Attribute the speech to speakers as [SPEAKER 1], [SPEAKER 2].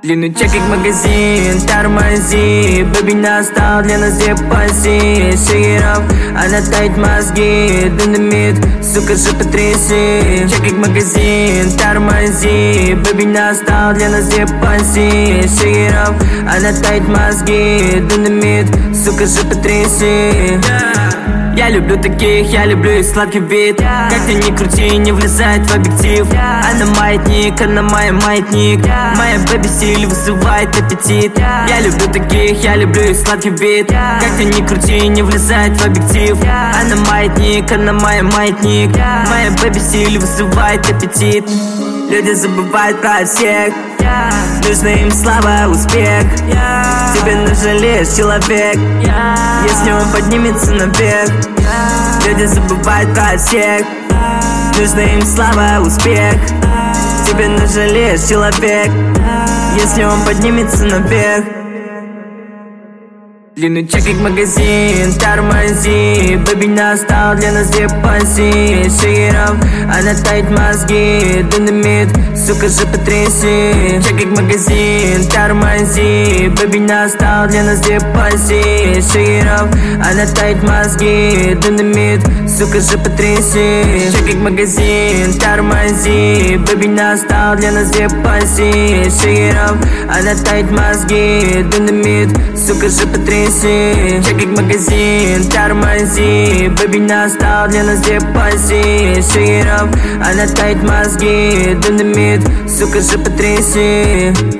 [SPEAKER 1] Длинный чекик магазин, тормози. Бэби настал для нас депозит. Шигеров, она тает мозги. Динамит, сука же потряси. Чекик магазин, тормози. Бэби настал для нас депозит. Шигеров, она тает мозги. Динамит, сука же потряси. Я люблю таких, я люблю их сладкий вид. Как ты ни крути, не влезает в объектив. Она маятник, она моя маятник. Моя бэби стиль вызывает аппетит. Я люблю таких, я люблю их сладкий вид. Как ты ни крути, не влезает в объектив. Она маятник, она моя маятник. Моя бэби стиль вызывает аппетит. Люди забывают про всех. Нужно им слава, успех. Тебе нужен лишь человек, если он поднимется наверх. Люди забывают про всех. Нужно им слава, успех. Тебе нужен лишь человек, если он поднимется наверх. Длинный чекик магазин, тормози. Бэби настал для нас депозит. Шигеров, она тает мозги. Динамит, сука же потряси. Чекик магазин, тормози. Бэби настал для нас депозит. Шигеров, она тает мозги. Динамит, сука же потряси. Чекик магазин, тормози. Бэби настал для нас депозит. Шигеров, она тает мозги. Динамит, сука же потряси. Чекик магазин, тормози. Бэби настал для нас депозит. Шигеров, она тает мозги. Динамит, сука же потряси.